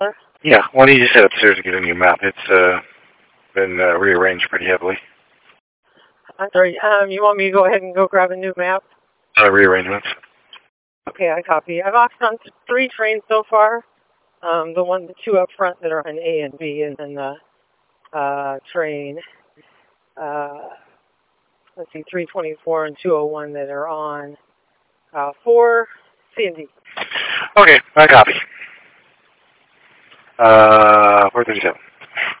Yeah, why don't you just head upstairs and get a new map? It's been rearranged pretty heavily. I'm sorry, you want me to go ahead and go grab a new map? Rearrangements. Okay, I copy. I've opted on 3 trains so far. The 2 up front that are on A and B, and then the train, let's see, 324 and 201 that are on 4, C and D. Okay, I copy. 437.